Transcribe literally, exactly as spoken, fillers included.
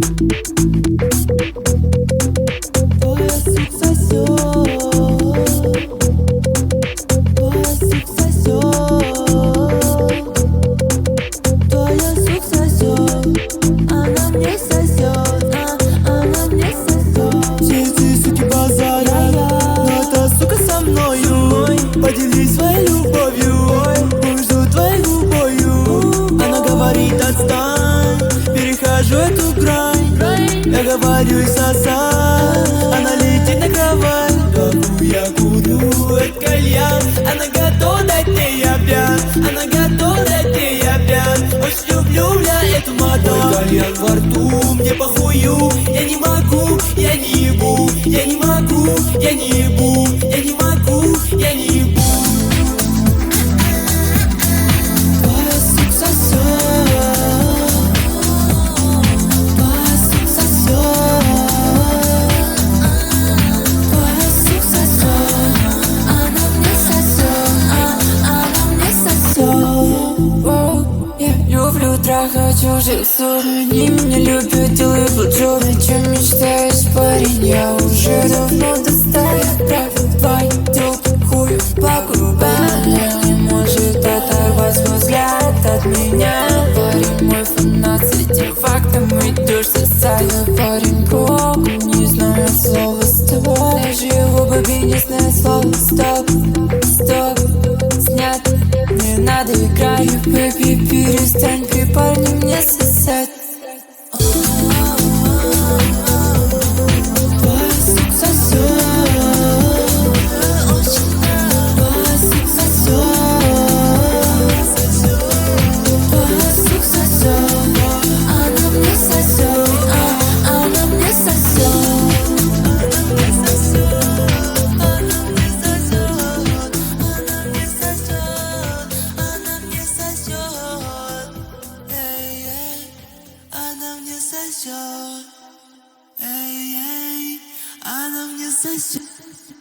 Твой язык сосёт, твой язык сосёт, твой язык сосёт, она мне сосёт, а, она мне сосёт. Все эти суки базарят, но эта сука со мною. Поделись своей любовью, пусть жду твоей губою. Она говорит отстань, перехожу эту грань. Я говорю и сосать, она летит на кровать. Кому я курю этот кальян, она готова дать мне, я пьян. Она готова дать мне, я пьян. Очень люблю я эту мадам. Мой кальян во рту, мне похую. Я не могу, я не ебу. Я не могу, я не ебу. Я не могу, я не ебу. Твой язык сосёт, твой язык сосёт, твой язык сосёт, она мне сосёт, а, она мне сосёт. Воу, я люблю трахать чужих сук. Они меня любят, делают блоджоб. О чем мечтаешь, парень, я уже давно достаю. Правил твою хую по губам. Не может оторвать свой взгляд от меня. Парень мой фанат, с этим фактом идешь сосать. Я парень круг, не знаю слова с тобой. Даже его бэби не знает слова стоп, стоп, снят. Не надо играть, бэби, перестань при парне мне сосать. Твой язык сосёт, твой язык сосёт, твой язык сосёт, она мне сосёт, а, она мне сосёт. Она мне сосёт, она мне сосёт, она мне сосёт, она мне сосёт. Эй, эй, она мне сосёт. Эй, эй, она мне сосёт.